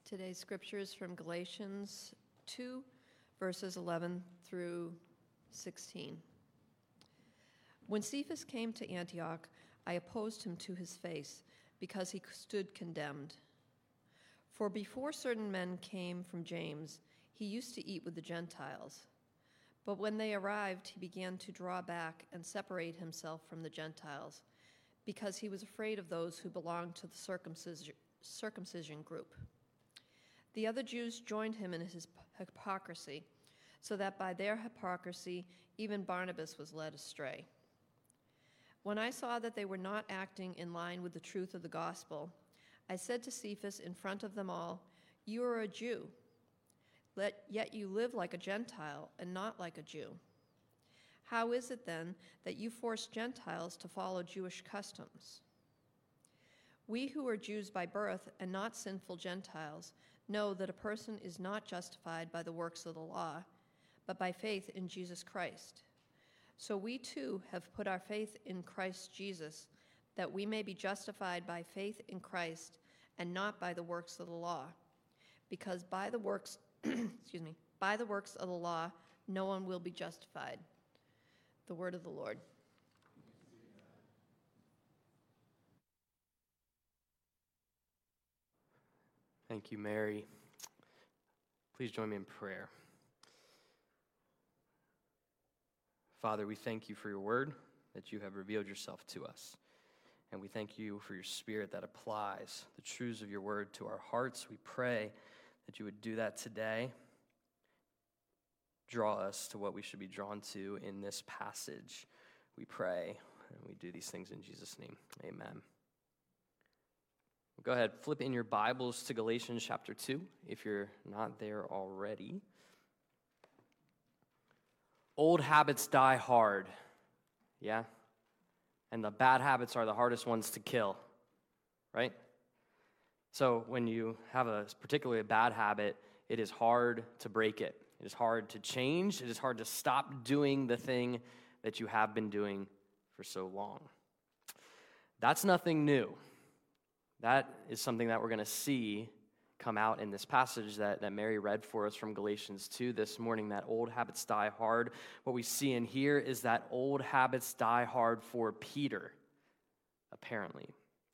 Today's scripture is from Galatians 2, verses 11 through 16. When Cephas came to Antioch, I opposed him to his face, because he stood condemned. For before certain men came from James, he used to eat with the Gentiles. But when they arrived, he began to draw back and separate himself from the Gentiles, because he was afraid of those who belonged to the circumcision group. The other Jews joined him in his hypocrisy, so that by their hypocrisy even Barnabas was led astray. When I saw that they were not acting in line with the truth of the gospel, I said to Cephas in front of them all, "You are a Jew, yet you live like a Gentile and not like a Jew. How is it then that you force Gentiles to follow Jewish customs? We who are Jews by birth and not sinful Gentiles know that a person is not justified by the works of the law, but by faith in Jesus Christ. So we too have put our faith in Christ Jesus, that we may be justified by faith in Christ and not by the works of the law. Because by the works, by the works of the law, no one will be justified." The word of the Lord. Thank you, Mary. Please join me in prayer. Father, we thank you for your word, that you have revealed yourself to us. And we thank you for your spirit that applies the truths of your word to our hearts. We pray that you would do that today. Draw us to what we should be drawn to in this passage. We pray, and we do these things in Jesus' name. Amen. Go ahead, flip in your Bibles to Galatians chapter 2, if you're not there already. Old habits die hard, yeah? And the bad habits are the hardest ones to kill, right? So when you have a particularly bad habit, it is hard to break it. It is hard to change. It is hard to stop doing the thing that you have been doing for so long. That's nothing new. That is something that we're going to see come out in this passage that Mary read for us from Galatians 2 this morning, that old habits die hard. What we see in here is that old habits die hard for Peter, apparently.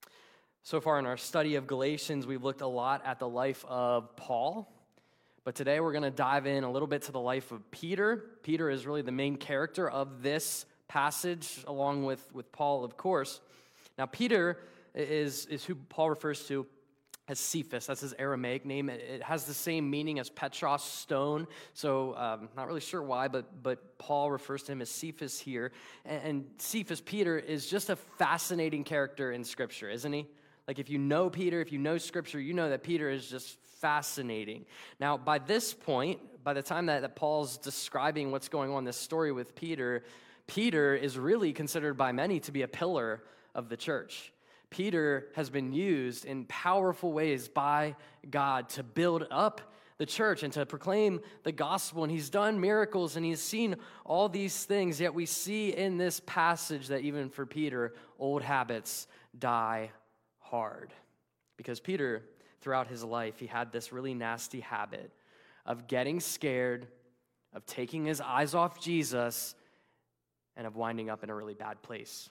So far in our study of Galatians, we've looked a lot at the life of Paul, but today we're going to dive in a little bit to the life of Peter. Peter is really the main character of this passage, along with Paul, of course. Now, Peter is who Paul refers to as Cephas. That's his Aramaic name. It has the same meaning as Petros, stone. So not really sure why, but Paul refers to him as Cephas here. And Cephas, Peter, is just a fascinating character in Scripture, isn't he? Like if you know Peter, if you know Scripture, you know that Peter is just fascinating. Now, by this point, by the time that Paul's describing what's going on in this story with Peter, Peter is really considered by many to be a pillar of the church. Peter has been used in powerful ways by God to build up the church and to proclaim the gospel, and he's done miracles and he's seen all these things, yet we see in this passage that even for Peter, old habits die hard. Because Peter, throughout his life, he had this really nasty habit of getting scared, of taking his eyes off Jesus, and of winding up in a really bad place.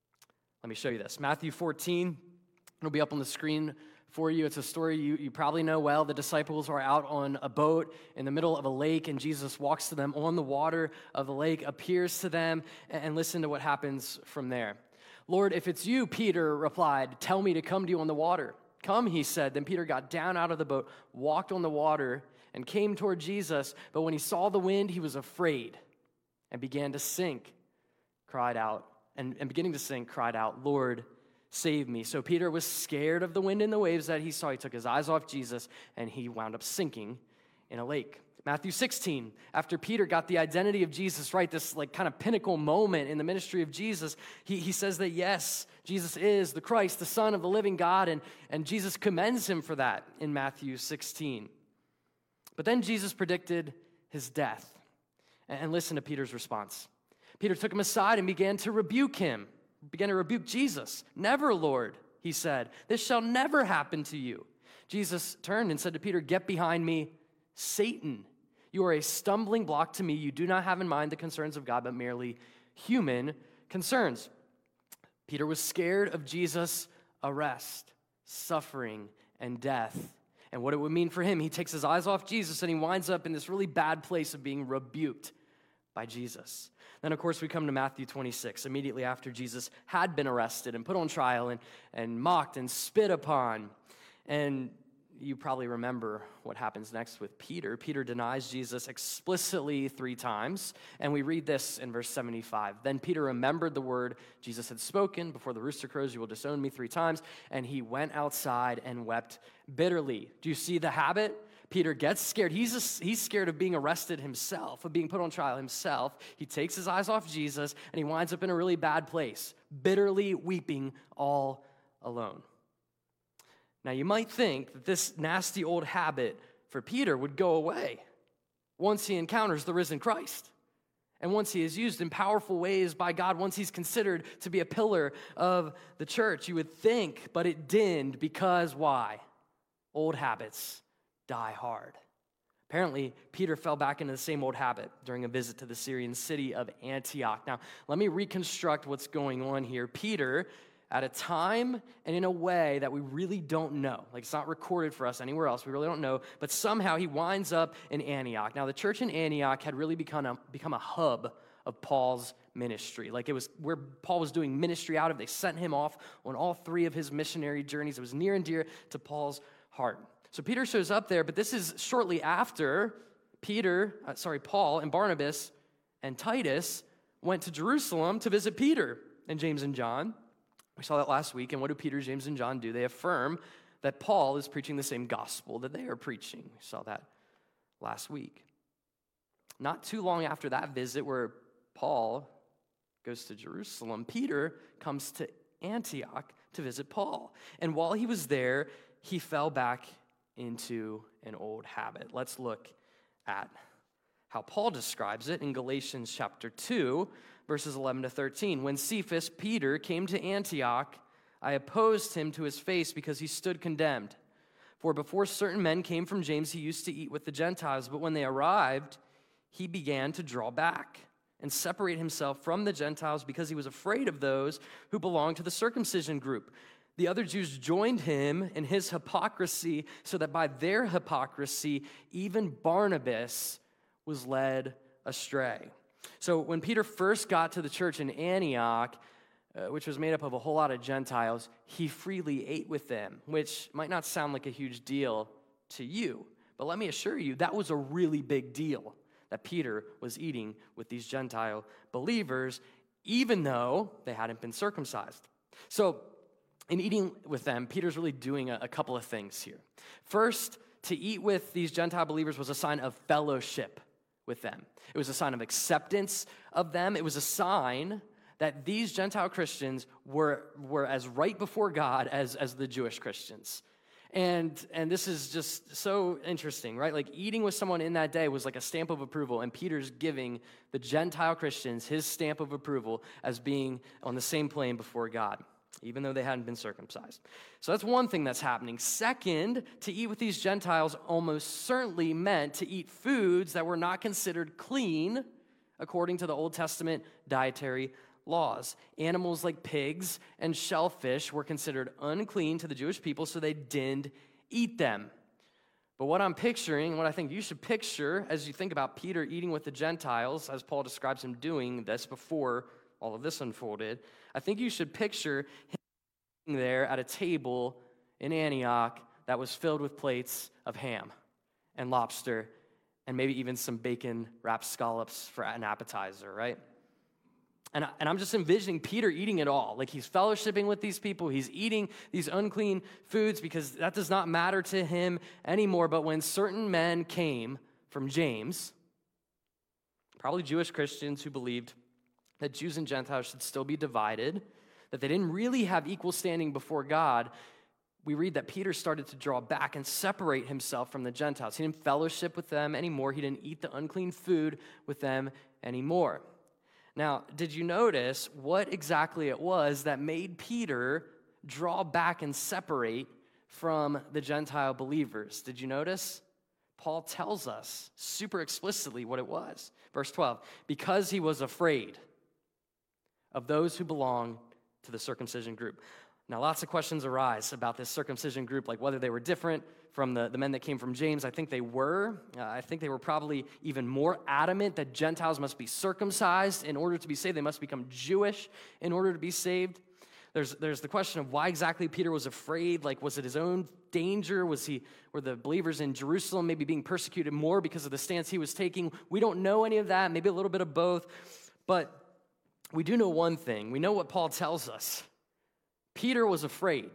Let me show you this. Matthew 14, it'll be up on the screen for you. It's a story you probably know well. The disciples are out on a boat in the middle of a lake, and Jesus walks to them on the water of the lake, appears to them, and listen to what happens from there. "Lord, if it's you," Peter replied, "tell me to come to you on the water." "Come," he said. Then Peter got down out of the boat, walked on the water, and came toward Jesus. But when he saw the wind, he was afraid and began to sink, cried out, and beginning to sink, cried out, "Lord, save me." So Peter was scared of the wind and the waves that he saw. He took his eyes off Jesus, and he wound up sinking in a lake. Matthew 16, after Peter got the identity of Jesus right, this like kind of pinnacle moment in the ministry of Jesus, he says that yes, Jesus is the Christ, the Son of the living God, and Jesus commends him for that in Matthew 16. But then Jesus predicted his death. And listen to Peter's response. Peter took him aside and began to rebuke Jesus. "Never, Lord," he said, "this shall never happen to you." Jesus turned and said to Peter, "Get behind me, Satan. You are a stumbling block to me. You do not have in mind the concerns of God, but merely human concerns." Peter was scared of Jesus' arrest, suffering, and death, and what it would mean for him. He takes his eyes off Jesus, and he winds up in this really bad place of being rebuked by Jesus. Then, of course, we come to Matthew 26, immediately after Jesus had been arrested and put on trial and mocked and spit upon. And you probably remember what happens next with Peter. Peter denies Jesus explicitly 3 times, and we read this in verse 75. Then Peter remembered the word Jesus had spoken, "Before the rooster crows, you will disown me 3 times," and he went outside and wept bitterly. Do you see the habit? Peter gets scared. He's scared of being arrested himself, of being put on trial himself. He takes his eyes off Jesus, and he winds up in a really bad place, bitterly weeping all alone. Now, you might think that this nasty old habit for Peter would go away once he encounters the risen Christ, and once he is used in powerful ways by God, once he's considered to be a pillar of the church. You would think, but it didn't, because why? Old habits die hard. Apparently, Peter fell back into the same old habit during a visit to the Syrian city of Antioch. Now, let me reconstruct what's going on here. Peter, at a time and in a way that we really don't know. Like, it's not recorded for us anywhere else. We really don't know. But somehow he winds up in Antioch. Now, the church in Antioch had really become a hub of Paul's ministry. Like, it was where Paul was doing ministry out of. They sent him off on all 3 of his missionary journeys. It was near and dear to Paul's heart. So Peter shows up there, but this is shortly after Paul and Barnabas and Titus went to Jerusalem to visit Peter and James and John. We saw that last week, and what do Peter, James, and John do? They affirm that Paul is preaching the same gospel that they are preaching. We saw that last week. Not too long after that visit where Paul goes to Jerusalem, Peter comes to Antioch to visit Paul. And while he was there, he fell back into an old habit. Let's look at how Paul describes it in Galatians chapter 2, verses 11 to 13. "When Cephas, Peter, came to Antioch, I opposed him to his face because he stood condemned. For before certain men came from James, he used to eat with the Gentiles. But when they arrived, he began to draw back and separate himself from the Gentiles because he was afraid of those who belonged to the circumcision group. The other Jews joined him in his hypocrisy, so that by their hypocrisy, even Barnabas was led astray." So when Peter first got to the church in Antioch, which was made up of a whole lot of Gentiles, he freely ate with them, which might not sound like a huge deal to you. But let me assure you, that was a really big deal, that Peter was eating with these Gentile believers, even though they hadn't been circumcised. So in eating with them, Peter's really doing a couple of things here. First, to eat with these Gentile believers was a sign of fellowship with them. It was a sign of acceptance of them. It was a sign that these Gentile Christians were as right before God as the Jewish Christians. And this is just so interesting, right? Like, eating with someone in that day was like a stamp of approval, and Peter's giving the Gentile Christians his stamp of approval as being on the same plane before God, even though they hadn't been circumcised. So that's one thing that's happening. Second, to eat with these Gentiles almost certainly meant to eat foods that were not considered clean according to the Old Testament dietary laws. Animals like pigs and shellfish were considered unclean to the Jewish people, so they didn't eat them. But what I'm picturing, what I think you should picture as you think about Peter eating with the Gentiles, as Paul describes him doing this before all of this unfolded, I think you should picture him sitting there at a table in Antioch that was filled with plates of ham and lobster and maybe even some bacon-wrapped scallops for an appetizer, right? And I'm just envisioning Peter eating it all. Like, he's fellowshipping with these people. He's eating these unclean foods because that does not matter to him anymore. But when certain men came from James, probably Jewish Christians who believed that Jews and Gentiles should still be divided, that they didn't really have equal standing before God, we read that Peter started to draw back and separate himself from the Gentiles. He didn't fellowship with them anymore. He didn't eat the unclean food with them anymore. Now, did you notice what exactly it was that made Peter draw back and separate from the Gentile believers. Did you notice? Paul tells us super explicitly what it was. Verse 12, because he was afraid of those who belong to the circumcision group. Now, lots of questions arise about this circumcision group, like whether they were different from the men that came from James. I think they were. I think they were probably even more adamant that Gentiles must be circumcised in order to be saved. They must become Jewish in order to be saved. There's the question of why exactly Peter was afraid. Like, was it his own danger? Were the believers in Jerusalem maybe being persecuted more because of the stance he was taking? We don't know any of that, maybe a little bit of both. But we do know one thing. We know what Paul tells us. Peter was afraid.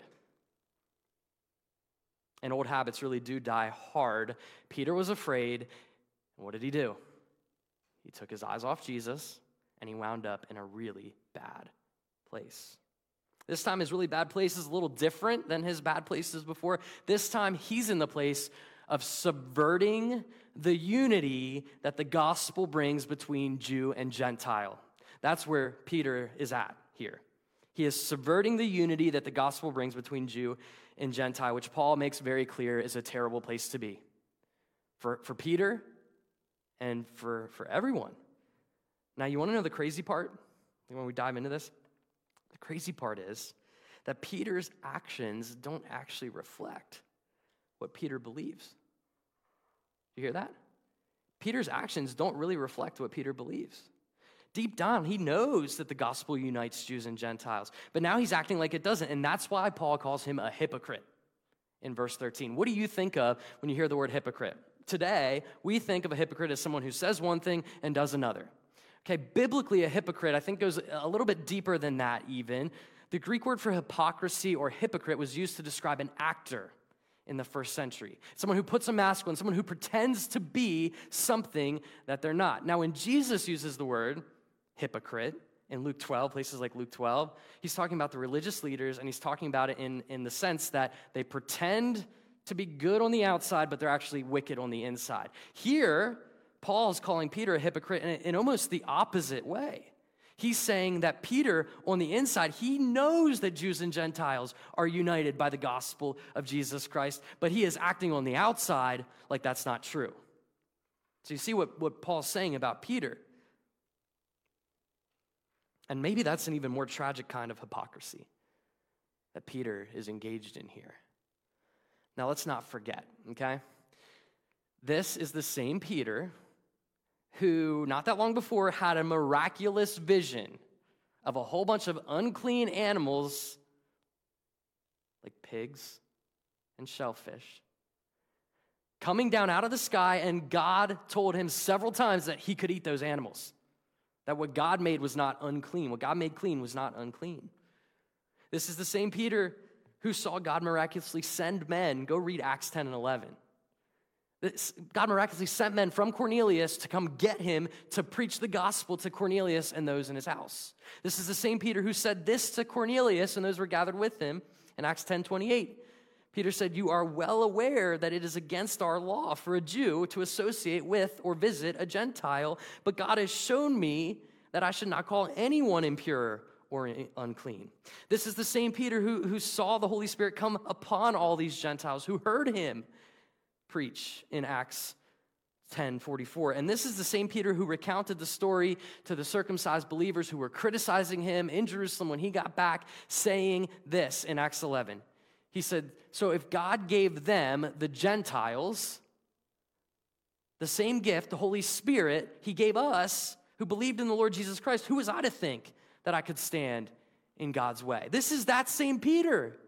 And old habits really do die hard. Peter was afraid. And what did he do? He took his eyes off Jesus, and he wound up in a really bad place. This time, his really bad place is a little different than his bad places before. This time, he's in the place of subverting the unity that the gospel brings between Jew and Gentile. That's where Peter is at here. He is subverting the unity that the gospel brings between Jew and Gentile, which Paul makes very clear is a terrible place to be. For Peter and for everyone. Now, you want to know the crazy part when we dive into this? The crazy part is that Peter's actions don't actually reflect what Peter believes. You hear that? Peter's actions don't really reflect what Peter believes. Deep down, he knows that the gospel unites Jews and Gentiles, but now he's acting like it doesn't, and that's why Paul calls him a hypocrite in verse 13. What do you think of when you hear the word hypocrite? Today, we think of a hypocrite as someone who says one thing and does another. Okay, biblically, a hypocrite, I think, goes a little bit deeper than that even. The Greek word for hypocrisy or hypocrite was used to describe an actor in the first century. Someone who puts a mask on, someone who pretends to be something that they're not. Now, when Jesus uses the word hypocrite in Luke 12, places like Luke 12, he's talking about the religious leaders, and he's talking about it in the sense that they pretend to be good on the outside, but they're actually wicked on the inside. Here, Paul is calling Peter a hypocrite in almost the opposite way. He's saying that Peter, on the inside, he knows that Jews and Gentiles are united by the gospel of Jesus Christ, but he is acting on the outside like that's not true. So you see what Paul's saying about Peter. And maybe that's an even more tragic kind of hypocrisy that Peter is engaged in here. Now, let's not forget, okay? This is the same Peter who, not that long before, had a miraculous vision of a whole bunch of unclean animals like pigs and shellfish coming down out of the sky, and God told him several times that he could eat those animals, that what God made was not unclean. What God made clean was not unclean. This is the same Peter who saw God miraculously send men. Go read Acts 10 and 11. God miraculously sent men from Cornelius to come get him to preach the gospel to Cornelius and those in his house. This is the same Peter who said this to Cornelius and those who were gathered with him in Acts 10:28. Peter said, "You are well aware that it is against our law for a Jew to associate with or visit a Gentile, but God has shown me that I should not call anyone impure or unclean." This is the same Peter who saw the Holy Spirit come upon all these Gentiles, who heard him preach in Acts 10:44. And this is the same Peter who recounted the story to the circumcised believers who were criticizing him in Jerusalem when he got back, saying this in Acts 11. He said, "So if God gave them, the Gentiles, the same gift, the Holy Spirit, he gave us who believed in the Lord Jesus Christ, who was I to think that I could stand in God's way?" This is that same Peter.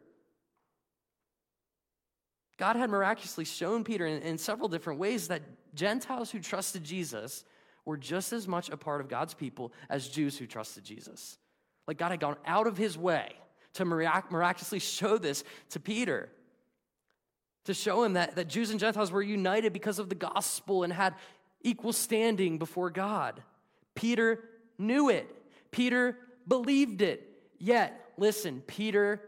God had miraculously shown Peter in several different ways that Gentiles who trusted Jesus were just as much a part of God's people as Jews who trusted Jesus. Like, God had gone out of his way to miraculously show this to Peter, to show him that Jews and Gentiles were united because of the gospel and had equal standing before God. Peter knew it. Peter believed it. Yet, listen, Peter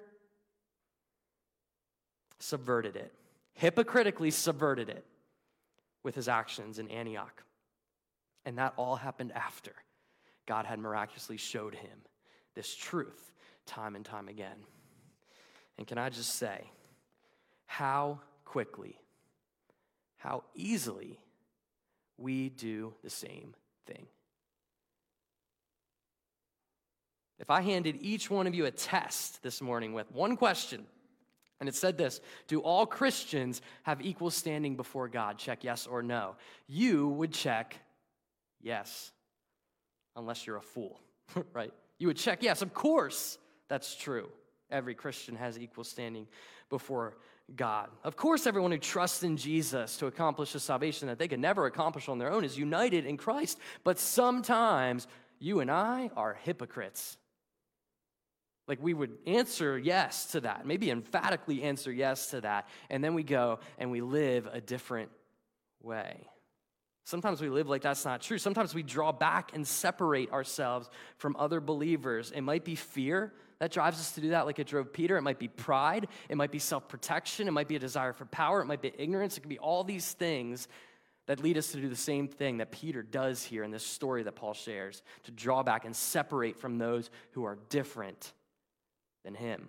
subverted it, hypocritically subverted it with his actions in Antioch. And that all happened after God had miraculously showed him this truth time and time again. And can I just say, how quickly, how easily we do the same thing. If I handed each one of you a test this morning with one question, and it said this: do all Christians have equal standing before God? Check yes or no. You would check yes, unless you're a fool, right? You would check yes, of course that's true. Every Christian has equal standing before God. Of course, everyone who trusts in Jesus to accomplish a salvation that they could never accomplish on their own is united in Christ. But sometimes you and I are hypocrites. Like, we would answer yes to that, maybe emphatically answer yes to that, and then we go and we live a different way. Sometimes we live like that's not true. Sometimes we draw back and separate ourselves from other believers. It might be fear that drives us to do that, like it drove Peter. It might be pride. It might be self-protection. It might be a desire for power. It might be ignorance. It could be all these things that lead us to do the same thing that Peter does here in this story that Paul shares, to draw back and separate from those who are different than him.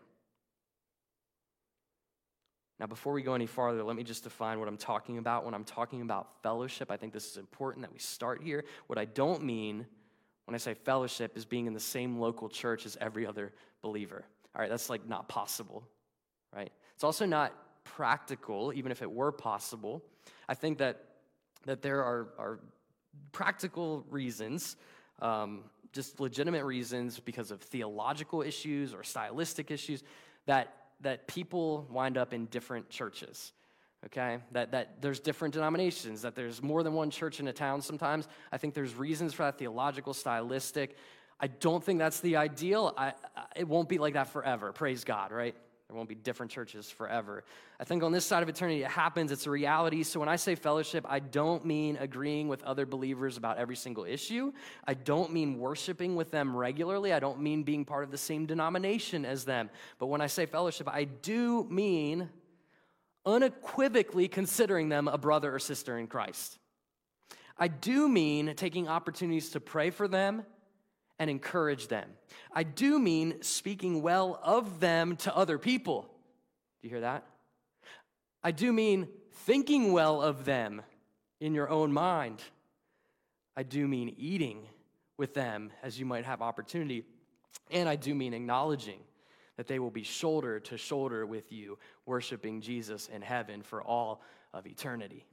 Now, before we go any farther, let me just define what I'm talking about. When I'm talking about fellowship, I think this is important that we start here. What I don't mean when I say fellowship is being in the same local church as every other believer. All right, that's like not possible, right? It's also not practical, even if it were possible. I think that there are practical reasons, just legitimate reasons because of theological issues or stylistic issues that people wind up in different churches, okay? That there's different denominations, that there's more than one church in a town sometimes. I think there's reasons for that, theological, stylistic. I don't think that's the ideal. It won't be like that forever, praise God, right? There won't be different churches forever. I think on this side of eternity, it happens. It's a reality. So when I say fellowship, I don't mean agreeing with other believers about every single issue. I don't mean worshiping with them regularly. I don't mean being part of the same denomination as them. But when I say fellowship, I do mean unequivocally considering them a brother or sister in Christ. I do mean taking opportunities to pray for them and encourage them. I do mean speaking well of them to other people. Do you hear that? I do mean thinking well of them in your own mind. I do mean eating with them as you might have opportunity. And I do mean acknowledging that they will be shoulder to shoulder with you, worshiping Jesus in heaven for all of eternity.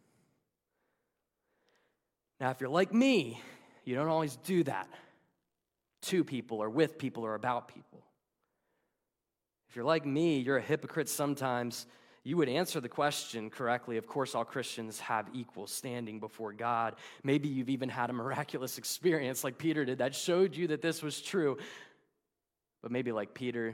Now, if you're like me, you don't always do that to people or with people or about people. If you're like me, you're a hypocrite sometimes. You would answer the question correctly. Of course, all Christians have equal standing before God. Maybe you've even had a miraculous experience like Peter did that showed you that this was true. But maybe like Peter,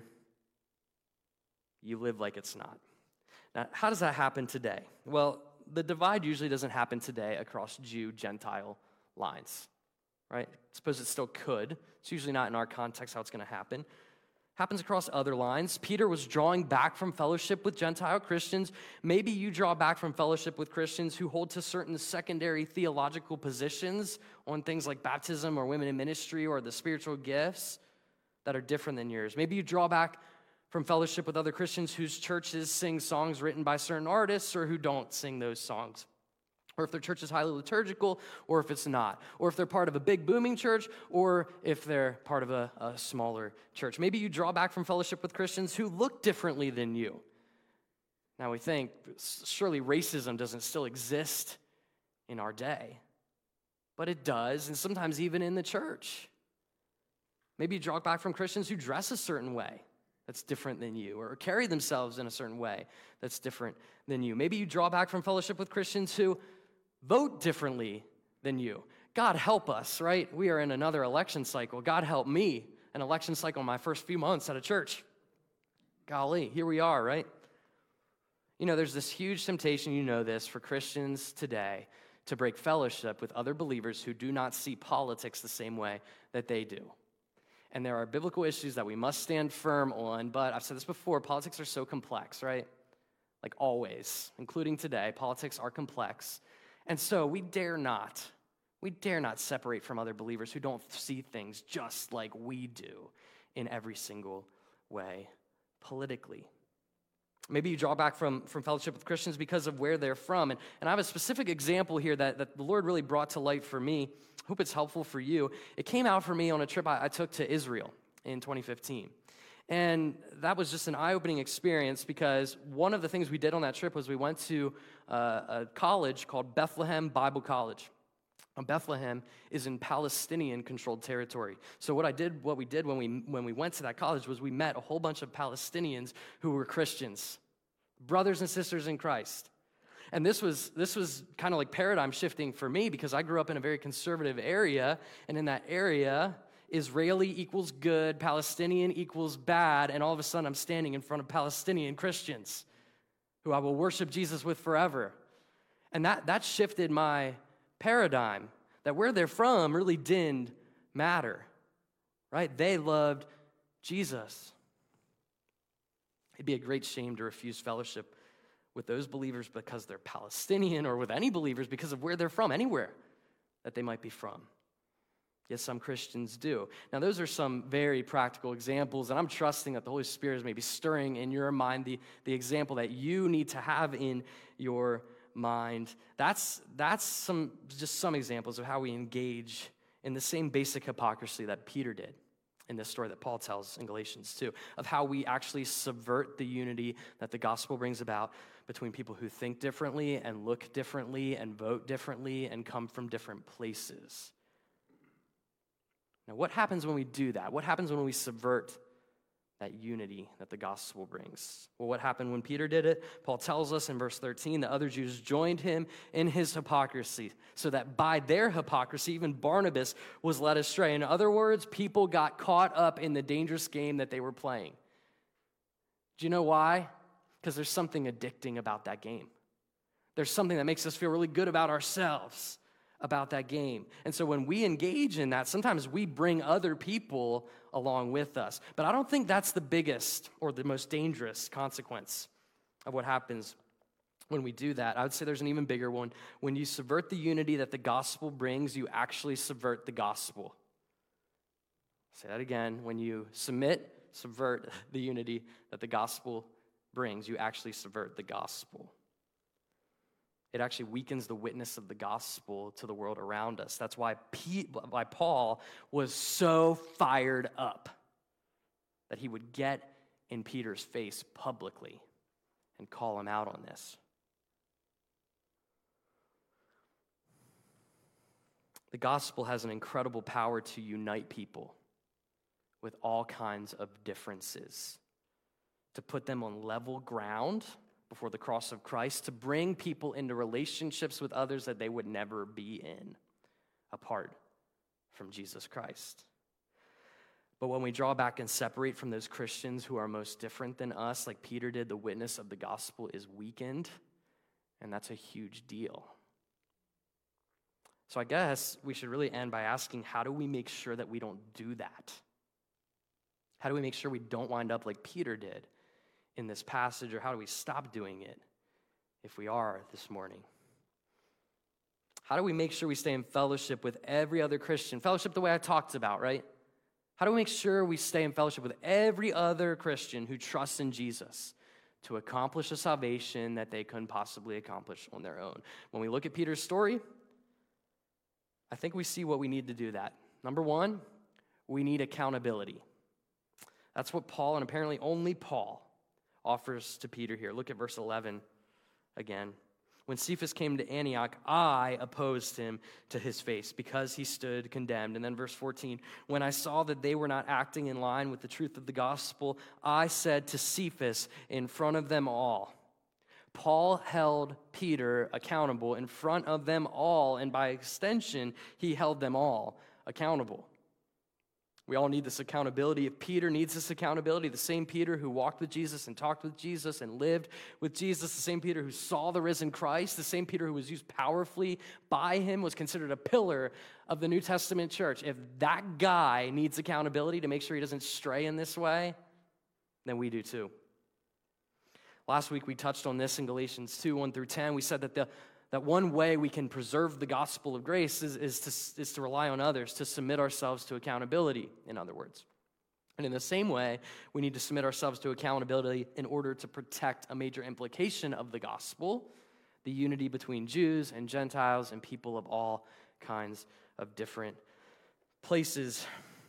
you live like it's not. Now, how does that happen today? Well, the divide usually doesn't happen today across Jew-Gentile lines, right? Suppose it still could. It's usually not in our context how it's going to happen. Happens across other lines. Peter was drawing back from fellowship with Gentile Christians. Maybe you draw back from fellowship with Christians who hold to certain secondary theological positions on things like baptism or women in ministry or the spiritual gifts that are different than yours. Maybe you draw back from fellowship with other Christians whose churches sing songs written by certain artists or who don't sing those songs. Or if their church is highly liturgical, or if it's not. Or if they're part of a big booming church, or if they're part of a smaller church. Maybe you draw back from fellowship with Christians who look differently than you. Now we think, surely racism doesn't still exist in our day. But it does, and sometimes even in the church. Maybe you draw back from Christians who dress a certain way that's different than you, or carry themselves in a certain way that's different than you. Maybe you draw back from fellowship with Christians who vote differently than you. God help us, right? We are in another election cycle. God help me, an election cycle in my first few months at a church. Golly, here we are, right? You know, there's this huge temptation, you know this, for Christians today to break fellowship with other believers who do not see politics the same way that they do. And there are biblical issues that we must stand firm on, but I've said this before, politics are so complex, right? Like always, including today, politics are complex. And so we dare not separate from other believers who don't see things just like we do in every single way politically. Maybe you draw back from fellowship with Christians because of where they're from. And I have a specific example here that the Lord really brought to light for me. Hope it's helpful for you. It came out for me on a trip I took to Israel in 2015. And that was just an eye-opening experience because one of the things we did on that trip was we went to a college called Bethlehem Bible College. Bethlehem is in Palestinian-controlled territory. So what we did when we went to that college was we met a whole bunch of Palestinians who were Christians, brothers and sisters in Christ. And this was kind of like paradigm shifting for me because I grew up in a very conservative area, and in that area, Israeli equals good, Palestinian equals bad, and all of a sudden I'm standing in front of Palestinian Christians who I will worship Jesus with forever. And that shifted my paradigm, that where they're from really didn't matter, right? They loved Jesus. It'd be a great shame to refuse fellowship with those believers because they're Palestinian, or with any believers because of where they're from, anywhere that they might be from. Yes, some Christians do. Now, those are some very practical examples, and I'm trusting that the Holy Spirit is maybe stirring in your mind the example that you need to have in your mind. That's some examples of how we engage in the same basic hypocrisy that Peter did in this story that Paul tells in Galatians 2, of how we actually subvert the unity that the gospel brings about between people who think differently and look differently and vote differently and come from different places. Now, what happens when we do that? What happens when we subvert that unity that the gospel brings? Well, what happened when Peter did it? Paul tells us in verse 13, the other Jews joined him in his hypocrisy, so that by their hypocrisy, even Barnabas was led astray. In other words, people got caught up in the dangerous game that they were playing. Do you know why? Because there's something addicting about that game. There's something that makes us feel really good about ourselves about that game. And so when we engage in that, sometimes we bring other people along with us. But I don't think that's the biggest or the most dangerous consequence of what happens when we do that. I would say there's an even bigger one. When you subvert the unity that the gospel brings, you actually subvert the gospel. Say that again. When you subvert the unity that the gospel brings, you actually subvert the gospel. It actually weakens the witness of the gospel to the world around us. That's why Paul was so fired up that he would get in Peter's face publicly and call him out on this. The gospel has an incredible power to unite people with all kinds of differences, to put them on level ground before the cross of Christ, to bring people into relationships with others that they would never be in apart from Jesus Christ. But when we draw back and separate from those Christians who are most different than us, like Peter did, the witness of the gospel is weakened, and that's a huge deal. So I guess we should really end by asking, how do we make sure that we don't do that? How do we make sure we don't wind up like Peter did in this passage, or how do we stop doing it if we are this morning? How do we make sure we stay in fellowship with every other Christian? Fellowship the way I talked about, right? How do we make sure we stay in fellowship with every other Christian who trusts in Jesus to accomplish a salvation that they couldn't possibly accomplish on their own? When we look at Peter's story, I think we see what we need to do that. Number one, we need accountability. That's what Paul, and apparently only Paul, offers to Peter here. Look at verse 11 again. When Cephas came to Antioch, I opposed him to his face because he stood condemned. And then verse 14, when I saw that they were not acting in line with the truth of the gospel, I said to Cephas in front of them all. Paul held Peter accountable in front of them all, and by extension, he held them all accountable. We all need this accountability. If Peter needs this accountability, the same Peter who walked with Jesus and talked with Jesus and lived with Jesus, the same Peter who saw the risen Christ, the same Peter who was used powerfully by him, was considered a pillar of the New Testament church. If that guy needs accountability to make sure he doesn't stray in this way, then we do too. Last week we touched on this in Galatians 2, 1 through 10. We said that one way we can preserve the gospel of grace is to rely on others, to submit ourselves to accountability, in other words. And in the same way, we need to submit ourselves to accountability in order to protect a major implication of the gospel, the unity between Jews and Gentiles and people of all kinds of different places.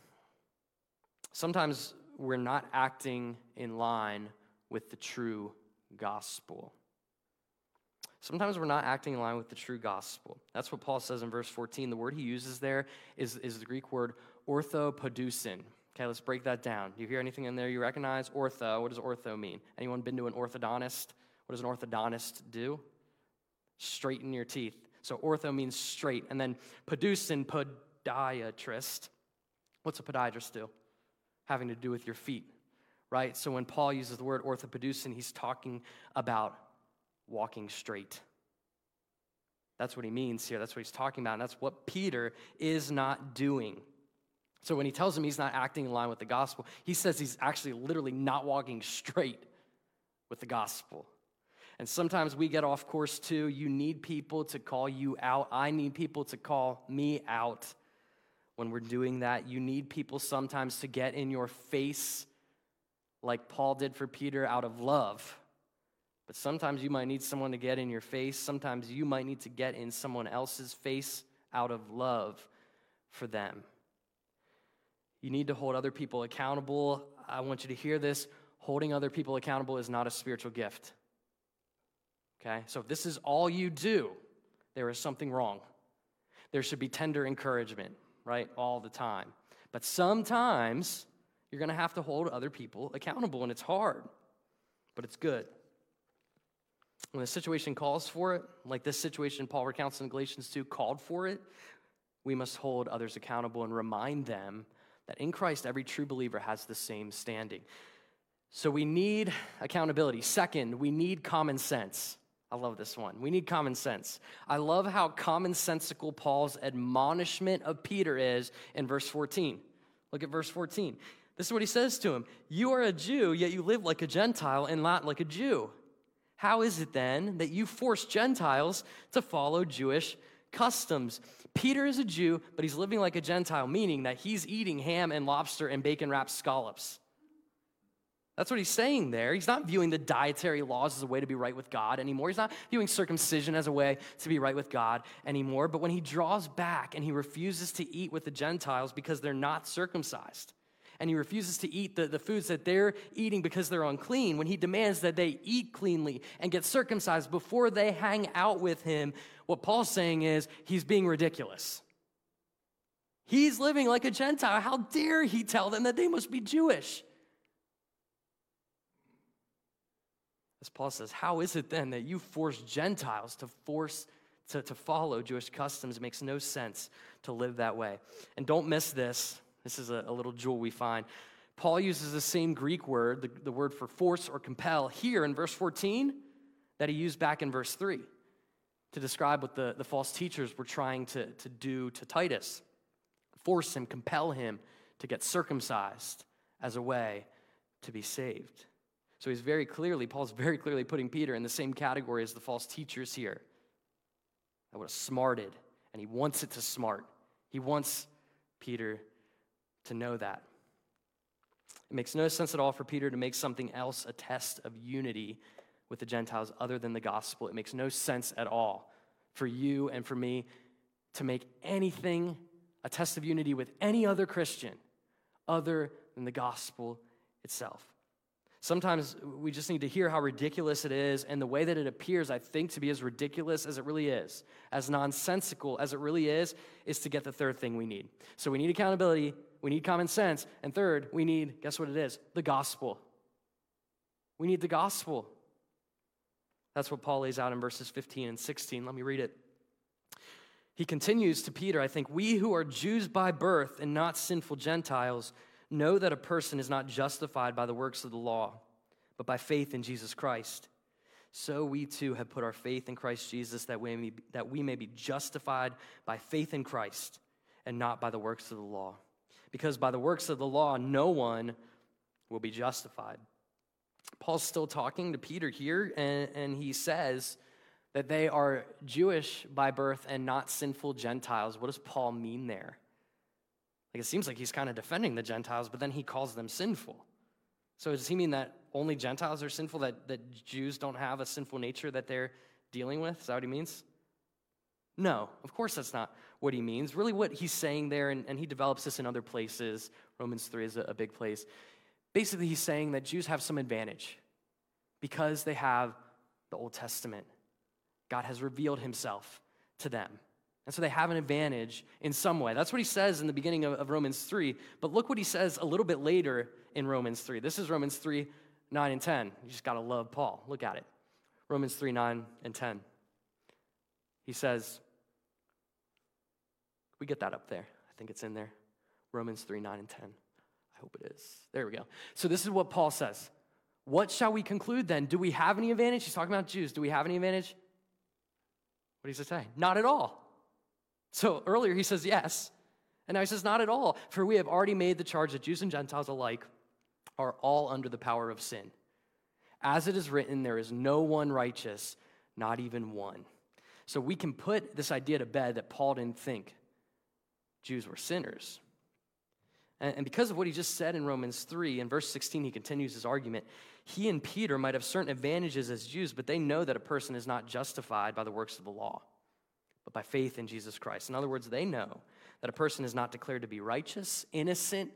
Sometimes we're not acting in line with the true gospel. Sometimes we're not acting in line with the true gospel. That's what Paul says in verse 14. The word he uses there is the Greek word orthopodousin. Okay, let's break that down. Do you hear anything in there you recognize? Ortho, what does ortho mean? Anyone been to an orthodontist? What does an orthodontist do? Straighten your teeth. So ortho means straight. And then podousin, podiatrist. What's a podiatrist do? Having to do with your feet, right? So when Paul uses the word orthopodousin, he's talking about walking straight. That's what he means here. That's what he's talking about. And that's what Peter is not doing. So when he tells him he's not acting in line with the gospel, he says he's actually literally not walking straight with the gospel. And sometimes we get off course too. You need people to call you out. I need people to call me out when we're doing that. You need people sometimes to get in your face like Paul did for Peter out of love. But sometimes you might need someone to get in your face. Sometimes you might need to get in someone else's face out of love for them. You need to hold other people accountable. I want you to hear this. Holding other people accountable is not a spiritual gift. Okay? So if this is all you do, there is something wrong. There should be tender encouragement, right? All the time. But sometimes you're going to have to hold other people accountable, and it's hard, but it's good. When the situation calls for it, like this situation Paul recounts in Galatians 2 called for it, we must hold others accountable and remind them that in Christ, every true believer has the same standing. So we need accountability. Second, we need common sense. I love this one. We need common sense. I love how commonsensical Paul's admonishment of Peter is in verse 14. Look at verse 14. This is what he says to him. You are a Jew, yet you live like a Gentile and not like a Jew. How is it then that you force Gentiles to follow Jewish customs? Peter is a Jew, but he's living like a Gentile, meaning that he's eating ham and lobster and bacon-wrapped scallops. That's what he's saying there. He's not viewing the dietary laws as a way to be right with God anymore. He's not viewing circumcision as a way to be right with God anymore. But when he draws back and he refuses to eat with the Gentiles because they're not circumcised, and he refuses to eat the foods that they're eating because they're unclean, when he demands that they eat cleanly and get circumcised before they hang out with him, what Paul's saying is he's being ridiculous. He's living like a Gentile. How dare he tell them that they must be Jewish? As Paul says, how is it then that you force Gentiles to follow Jewish customs? It makes no sense to live that way. And don't miss this. This is a little jewel we find. Paul uses the same Greek word, the word for force or compel, here in verse 14 that he used back in verse 3 to describe what the false teachers were trying to do to Titus. Force him, compel him to get circumcised as a way to be saved. So Paul's very clearly putting Peter in the same category as the false teachers here. That would have smarted, and he wants it to smart. He wants Peter to know that. It makes no sense at all for Peter to make something else a test of unity with the Gentiles other than the gospel. It makes no sense at all for you and for me to make anything a test of unity with any other Christian other than the gospel itself. Sometimes we just need to hear how ridiculous it is, and the way that it appears, I think, to be as ridiculous as it really is, as nonsensical as it really is to get the third thing we need. So we need accountability, we need common sense, and third, we need, guess what it is? The gospel. We need the gospel. That's what Paul lays out in verses 15 and 16. Let me read it. He continues to Peter, I think, we who are Jews by birth and not sinful Gentiles know that a person is not justified by the works of the law, but by faith in Jesus Christ. So we too have put our faith in Christ Jesus that we may be justified by faith in Christ and not by the works of the law. Because by the works of the law, no one will be justified. Paul's still talking to Peter here, and he says that they are Jewish by birth and not sinful Gentiles. What does Paul mean there? Like, it seems like he's kind of defending the Gentiles, but then he calls them sinful. So does he mean that only Gentiles are sinful, that Jews don't have a sinful nature that they're dealing with? Is that what he means? No, of course that's not what he means. Really what he's saying there, and he develops this in other places, Romans 3 is a big place. Basically, he's saying that Jews have some advantage because they have the Old Testament. God has revealed himself to them. And so they have an advantage in some way. That's what he says in the beginning of Romans 3. But look what he says a little bit later in Romans 3. This is Romans 3, 9 and 10. You just got to love Paul. Look at it. Romans 3, 9 and 10. He says, we get that up there. I think it's in there. Romans 3, 9 and 10. I hope it is. There we go. So this is what Paul says. What shall we conclude then? Do we have any advantage? He's talking about Jews. Do we have any advantage? What does he say? Not at all. So earlier he says yes, and now he says not at all. For we have already made the charge that Jews and Gentiles alike are all under the power of sin. As it is written, there is no one righteous, not even one. So we can put this idea to bed that Paul didn't think Jews were sinners. And because of what he just said in Romans 3, in verse 16, he continues his argument. He and Peter might have certain advantages as Jews, but they know that a person is not justified by the works of the law, but by faith in Jesus Christ. In other words, they know that a person is not declared to be righteous, innocent,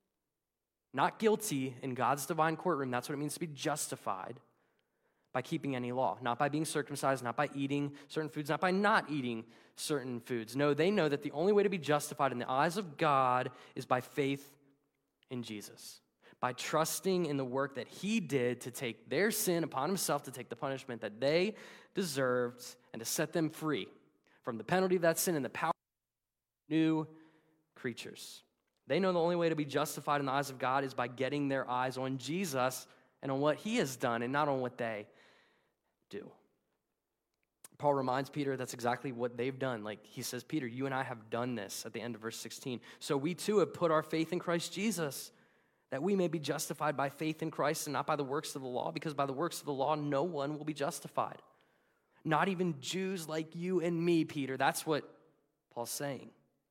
not guilty in God's divine courtroom. That's what it means to be justified by keeping any law, not by being circumcised, not by eating certain foods, not by not eating certain foods. No, they know that the only way to be justified in the eyes of God is by faith in Jesus, by trusting in the work that he did to take their sin upon himself, to take the punishment that they deserved, and to set them free from the penalty of that sin and the power of new creatures. They know the only way to be justified in the eyes of God is by getting their eyes on Jesus and on what he has done and not on what they do. Paul reminds Peter that's exactly what they've done. Like he says, Peter, you and I have done this at the end of verse 16. So we too have put our faith in Christ Jesus, that we may be justified by faith in Christ and not by the works of the law, because by the works of the law, no one will be justified. Not even Jews like you and me, Peter. That's what Paul's saying.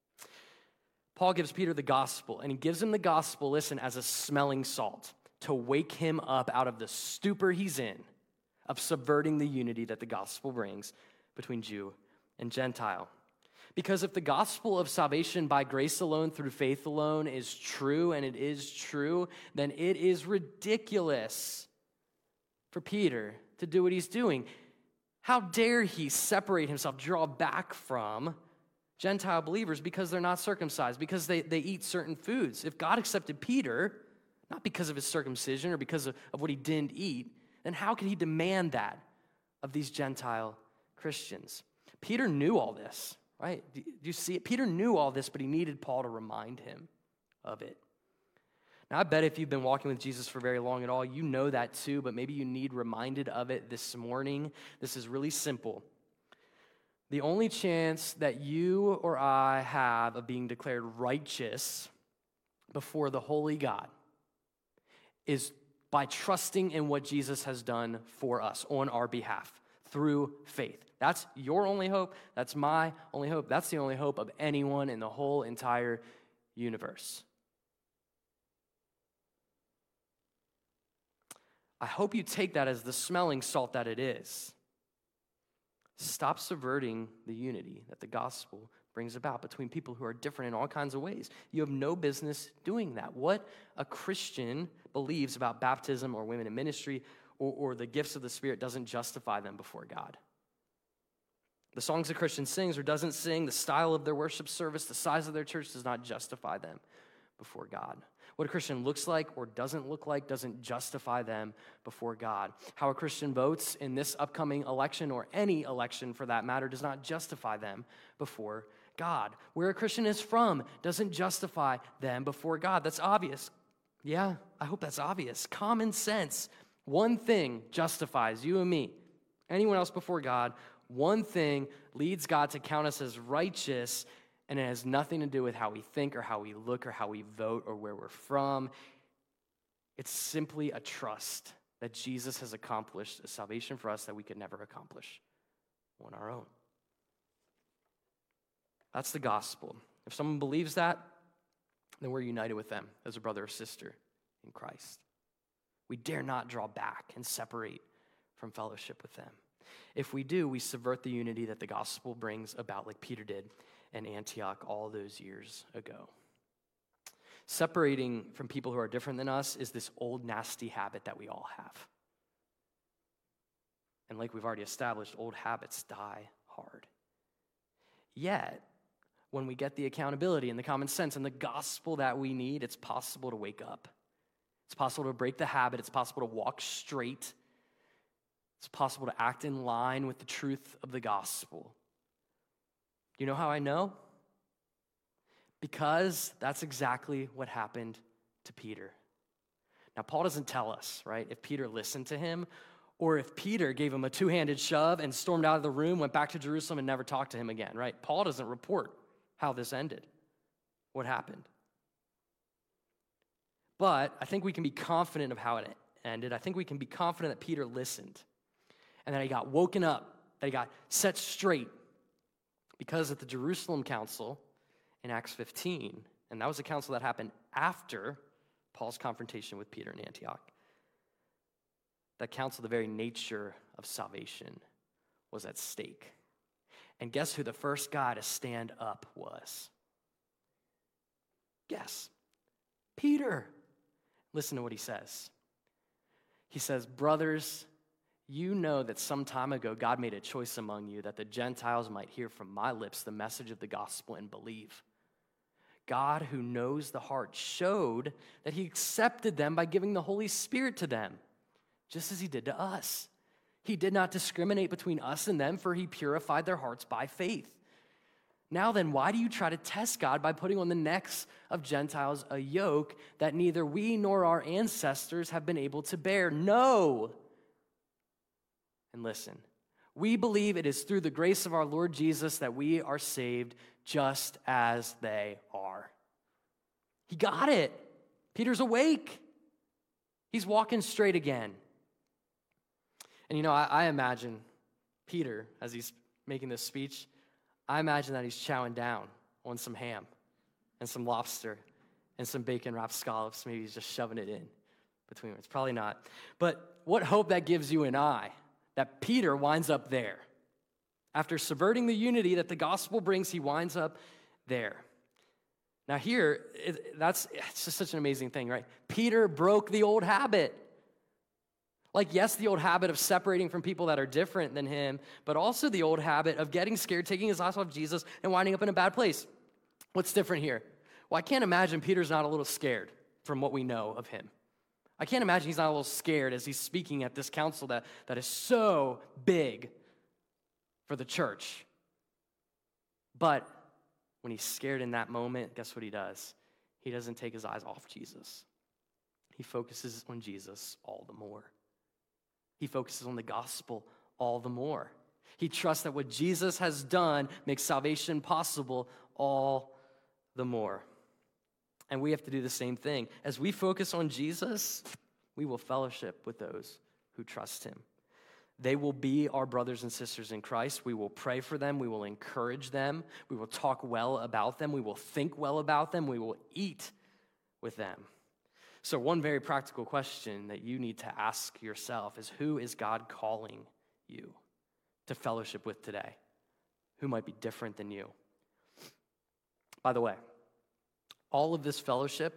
Paul gives Peter the gospel, and he gives him the gospel, listen, as a smelling salt to wake him up out of the stupor he's in of subverting the unity that the gospel brings between Jew and Gentile. Because if the gospel of salvation by grace alone through faith alone is true, and it is true, then it is ridiculous for Peter to do what he's doing. How dare he separate himself, draw back from Gentile believers because they're not circumcised, because they eat certain foods. If God accepted Peter, not because of his circumcision or because of what he didn't eat, then how can he demand that of these Gentile Christians? Peter knew all this, right? Do you see it? Peter knew all this, but he needed Paul to remind him of it. Now, I bet if you've been walking with Jesus for very long at all, you know that too, but maybe you need reminded of it this morning. This is really simple. The only chance that you or I have of being declared righteous before the holy God is by trusting in what Jesus has done for us on our behalf through faith. That's your only hope. That's my only hope. That's the only hope of anyone in the whole entire universe. I hope you take that as the smelling salt that it is. Stop subverting the unity that the gospel brings about between people who are different in all kinds of ways. You have no business doing that. What a Christian believes about baptism or women in ministry or the gifts of the Spirit doesn't justify them before God. The songs a Christian sings or doesn't sing, the style of their worship service, the size of their church does not justify them before God. What a Christian looks like or doesn't look like doesn't justify them before God. How a Christian votes in this upcoming election or any election for that matter does not justify them before God. Where a Christian is from doesn't justify them before God. That's obvious. Yeah, I hope that's obvious. Common sense. One thing justifies you and me, anyone else before God. One thing leads God to count us as righteous, and it has nothing to do with how we think or how we look or how we vote or where we're from. It's simply a trust that Jesus has accomplished a salvation for us that we could never accomplish on our own. That's the gospel. If someone believes that, then we're united with them as a brother or sister in Christ. We dare not draw back and separate from fellowship with them. If we do, we subvert the unity that the gospel brings about, like Peter did in Antioch all those years ago. Separating from people who are different than us is this old nasty habit that we all have. And like we've already established, old habits die hard. Yet, when we get the accountability and the common sense and the gospel that we need, it's possible to wake up. It's possible to break the habit. It's possible to walk straight. It's possible to act in line with the truth of the gospel. You know how I know? Because that's exactly what happened to Peter. Now, Paul doesn't tell us, right, if Peter listened to him or if Peter gave him a two-handed shove and stormed out of the room, went back to Jerusalem, and never talked to him again, right? Paul doesn't report how this ended, what happened. But I think we can be confident of how it ended. I think we can be confident that Peter listened and that he got woken up, that he got set straight. Because at the Jerusalem Council in Acts 15, and that was a council that happened after Paul's confrontation with Peter in Antioch, that council, the very nature of salvation was at stake. And guess who the first guy to stand up was? Guess. Peter. Listen to what he says. He says, brothers, you know that some time ago God made a choice among you that the Gentiles might hear from my lips the message of the gospel and believe. God, who knows the heart, showed that he accepted them by giving the Holy Spirit to them, just as he did to us. He did not discriminate between us and them, for he purified their hearts by faith. Now then, why do you try to test God by putting on the necks of Gentiles a yoke that neither we nor our ancestors have been able to bear? No. And listen, we believe it is through the grace of our Lord Jesus that we are saved just as they are. He got it. Peter's awake. He's walking straight again. And you know, I imagine Peter, as he's making this speech, I imagine that he's chowing down on some ham and some lobster and some bacon-wrapped scallops. Maybe he's just shoving it in between them. It's probably not. But what hope that gives you and I, that Peter winds up there. After subverting the unity that the gospel brings, he winds up there. Now here, it's just such an amazing thing, right? Peter broke the old habit. Like, yes, the old habit of separating from people that are different than him, but also the old habit of getting scared, taking his eyes off Jesus, and winding up in a bad place. What's different here? Well, I can't imagine Peter's not a little scared from what we know of him. I can't imagine he's not a little scared as he's speaking at this council that is so big for the church. But when he's scared in that moment, guess what he does? He doesn't take his eyes off Jesus. He focuses on Jesus all the more. He focuses on the gospel all the more. He trusts that what Jesus has done makes salvation possible all the more. And we have to do the same thing. As we focus on Jesus, we will fellowship with those who trust him. They will be our brothers and sisters in Christ. We will pray for them. We will encourage them. We will talk well about them. We will think well about them. We will eat with them. So one very practical question that you need to ask yourself is, who is God calling you to fellowship with today? Who might be different than you? By the way, all of this fellowship,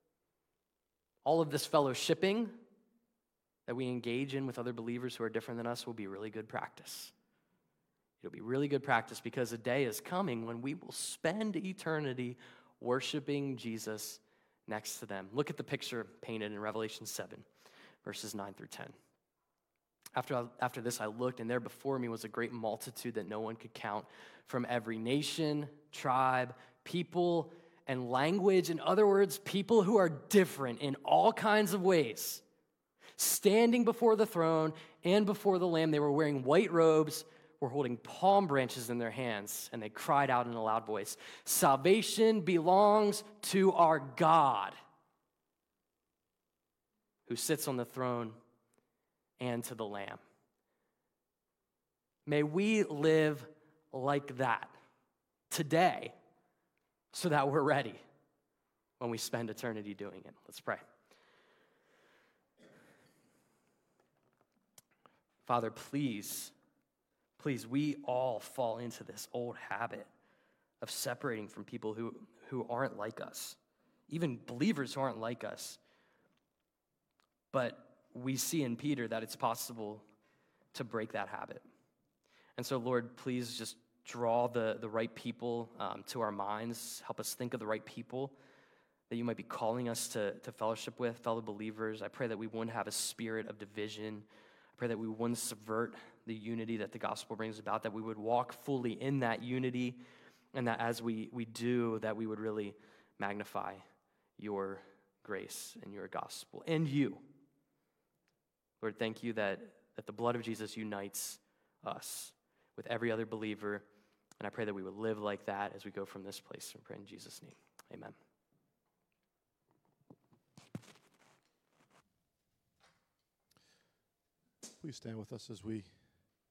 all of this fellowshipping that we engage in with other believers who are different than us will be really good practice. It'll be really good practice because a day is coming when we will spend eternity worshiping Jesus next to them. Look at the picture painted in Revelation 7, verses 9 through 10. After this I looked, and there before me was a great multitude that no one could count, from every nation, tribe, people, and language. In other words, people who are different in all kinds of ways. Standing before the throne and before the Lamb, they were wearing white robes, were holding palm branches in their hands, and they cried out in a loud voice, "Salvation belongs to our God, who sits on the throne, and to the Lamb." May we live like that today so that we're ready. when we spend eternity doing it. Let's pray. Father, please, we all fall into this old habit of separating from people who aren't like us, even believers who aren't like us. But we see in Peter that it's possible to break that habit. And so, Lord, please just draw the right people to our minds. Help us think of the right people that you might be calling us to fellowship with, fellow believers. I pray that we wouldn't have a spirit of division. I pray that we wouldn't subvert the unity that the gospel brings about, that we would walk fully in that unity, and that as we do, that we would really magnify your grace and your gospel and you. Lord, thank you that the blood of Jesus unites us with every other believer, and I pray that we would live like that as we go from this place. We pray in Jesus' name. Amen. Please stand with us as we